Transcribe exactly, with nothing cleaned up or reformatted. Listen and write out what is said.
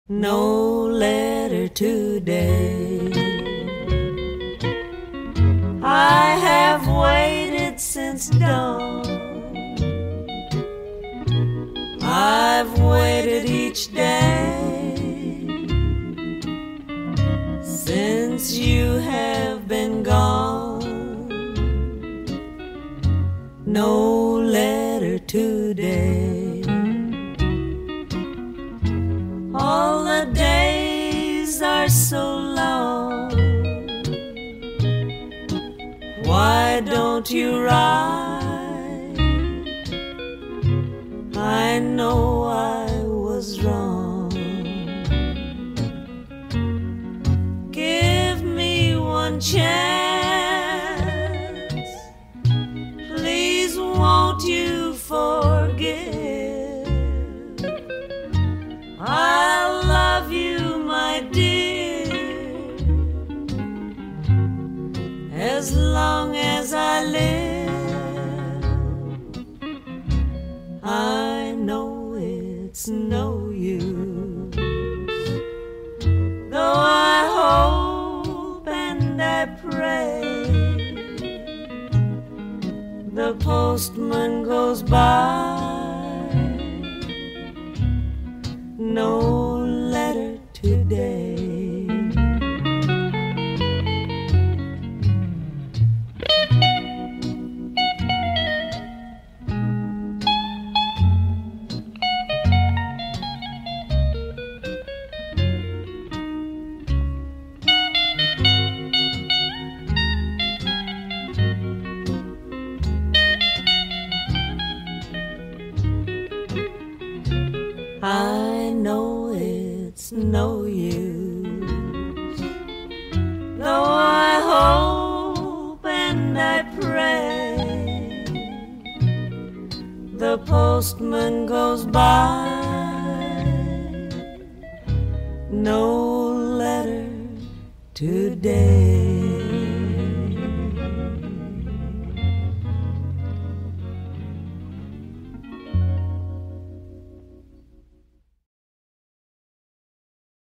no letter today. I have waited since dawn. I've waited each day since you have been gone. No letter today. All the days are so long. Why don't you write? I know I was wrong. Give me one chance. Please won't you forgive? I'll love you, my dear, as long as I live. I know it's no use, though I hope and I pray. The postman goes by, no letter today. I know it's no use, though I hope and I pray. The postman goes by, no letter today.